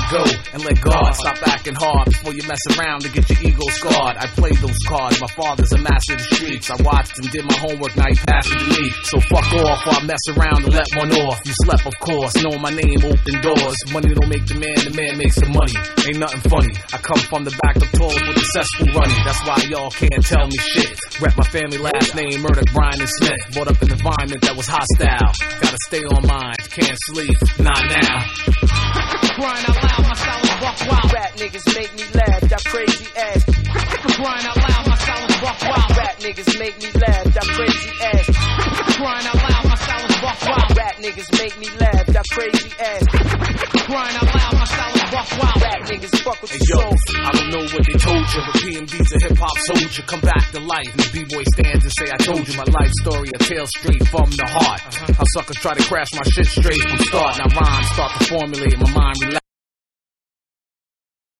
let go and let God. Stop acting hard before you mess around to get your ego scarred. I played those cards, my father's a master of the streets. I watched him, did my homework, now he passed it to me. So fuck off or I mess around and let one off. You slept, of course, knowing my name open doors. Money don't make the man makes the money. Ain't nothing funny. I come from the back of tours with successful running. That's why y'all can't tell me shit. Rep my family last name, murdered Brian and Smith. Brought up an environment that was hostile. Gotta stay on mine, can't sleep, not now. Crying out loud, my style is buck wild. Rap niggas make me laugh, that crazy ass. Crying out loud, my style is buck wild. Rap niggas make me laugh, that crazy ass. Crying out loud, my style is buck wild. Rap niggas make me laugh, that crazy ass. Crying out loud, my style is buck wild. Rap niggas fuck with Hey the yo, soul. I don't know what they told you, but PMD's a hip-hop soldier. Come back to life, and the B-boy stands and say, I told you my life story, a tale straight from the heart. How suckers try to crash my shit straight from start. Now rhymes start to formulate, my mind relax.